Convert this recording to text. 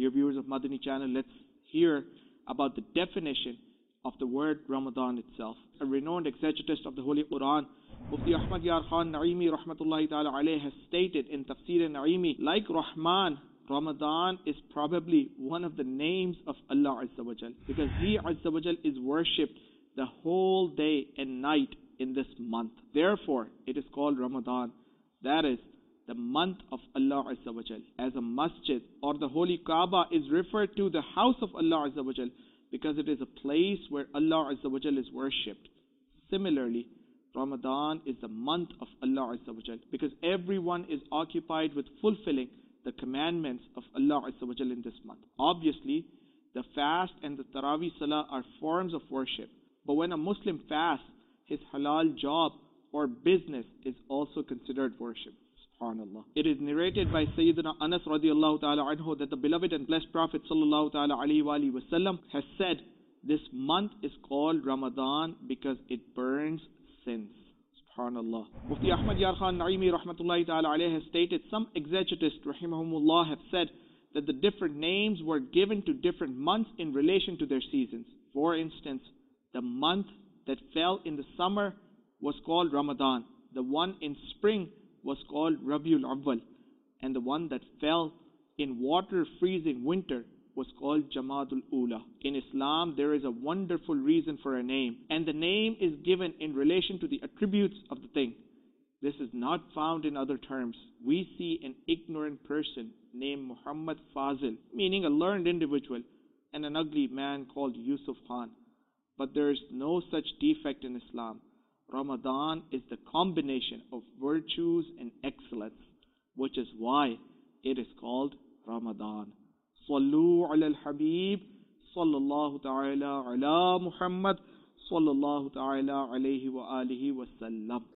Dear viewers of Madani channel, let's hear about the definition of the word Ramadan itself. A renowned exegetist of the Holy Quran, Mufti Ahmad Yar Khan Naimi rahmatullahi ta'ala alayhi, has stated in Tafsir Naimi, like Rahman, Ramadan is probably one of the names of Allah Azza wa Jal, because He Azza wa Jal is worshipped the whole day and night in this month. Therefore, it is called Ramadan. That is the month of Allah Azza wa Jal. As a masjid or the holy Kaaba is referred to the house of Allah Azza wa Jal because it is a place where Allah Azza wa Jal is worshipped. Similarly, Ramadan is the month of Allah Azza wa Jal because everyone is occupied with fulfilling the commandments of Allah Azza wa Jal in this month. Obviously, the fast and the Taraweeh Salah are forms of worship. But when a Muslim fasts, his halal job or business is also considered worship. SubhanAllah. It is narrated by Sayyidina Anas radiallahu ta'ala anhu that the beloved and blessed Prophet sallallahu ta'ala alayhi wa sallam has said, this month is called Ramadan because it burns sins. SubhanAllah. Mufti Ahmad Yar Khan Naimi rahmatullahi ta'ala alayhi has stated, some exegetists rahimahumullah have said that the different names were given to different months in relation to their seasons. For instance, the month that fell in the summer was called Ramadan. The one in spring was called Rabiul Awwal, and the one that fell in water-freezing winter was called Jamadul Ula. In Islam, there is a wonderful reason for a name, and the name is given in relation to the attributes of the thing. This is not found in other terms. We see an ignorant person named Muhammad Fazil, meaning a learned individual, and an ugly man called Yusuf Khan. But there is no such defect in Islam. Ramadan is the combination of virtues and excellence, which is why it is called Ramadan. Sallu ala al-Habib, sallallahu ta'ala ala Muhammad, sallallahu ta'ala alayhi wa alihi wa sallam.